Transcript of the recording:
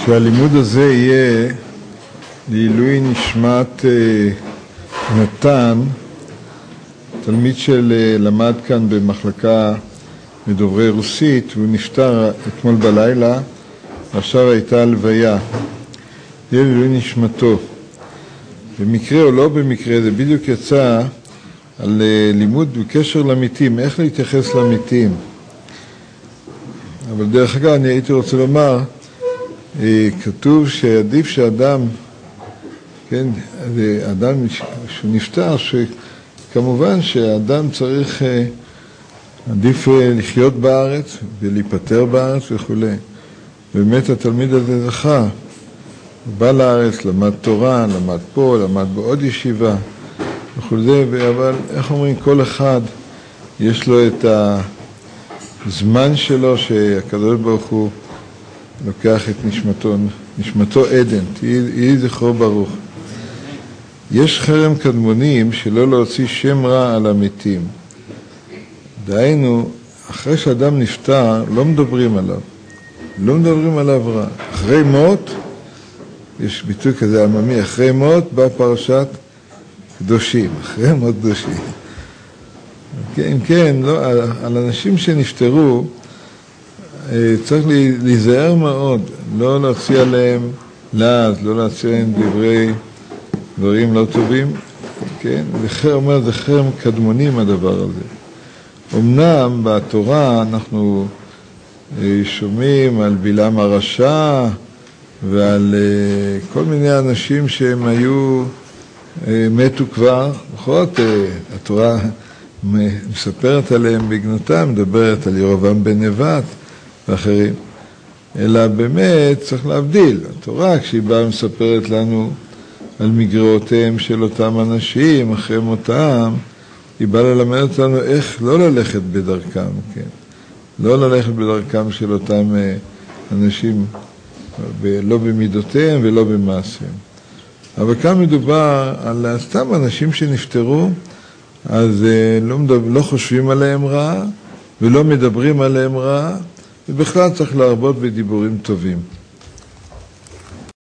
שהלימוד הזה יהיה לעילוי נשמת נתן, תלמיד שלמד כאן במחלקה מדוברי רוסית, והוא נפטר אתמול בלילה, ועכשיו הייתה הלוויה. יהיה לעילוי נשמתו. במקרה או לא במקרה, זה בדיוק יצא על לימוד בקשר למתים, איך להתייחס למתים. אבל דרך אגב אני הייתי רוצה לומר, כתוב שעדיף שאדם, כן, אדם שנפטר, שכמובן שהאדם צריך, עדיף לחיות בארץ ולהיפטר בארץ וכו'. באמת התלמיד הזה זכה, הוא בא לארץ, למד תורה, למד פה, למד בעוד ישיבה וכו'. אבל איך אומרים, כל אחד יש לו את הזמן שלו שהקדוש ברוך הוא לוקח את נשמתו עדן, יהי זכרו ברוך. יש חרם קדמונים שלא להוציא שם רע על המתים. דהיינו, אחרי שאדם נפטר, לא מדברים עליו. לא מדברים עליו רע. אחרי מות, יש ביטוי כזה עממי, אחרי מות בא פרשת קדושים, אחרי מות קדושים. כן, כן, לא, על אנשים שנפטרו, צריך להיזהר מאוד, לא להוציא עליהם לעז, לא להוציא עליהם דברים לא טובים, כן? זה חרם קדמונים הדבר הזה. אמנם בתורה אנחנו שומעים על בלעם הרשע ועל כל מיני אנשים שהם היו, מתו כבר, בכל זאת התורה מספרת עליהם בגנותם, מדברת על ירבעם בן נבט ואחרים, אלא באמת צריך להבדיל. התורה כשהיא באה מספרת לנו על מגרעותיהם של אותם אנשים אחרי מותם, היא באה ללמד אותנו איך לא ללכת בדרכם, כן? לא ללכת בדרכם של אותם אנשים, לא במידותיהם ולא במעשיהם. אבל כאן מדובר על סתם אנשים שנפטרו, אז לא חושבים עליהם רע ולא מדברים עליהם רע, ובכלל צריך להרבות בדיבורים טובים.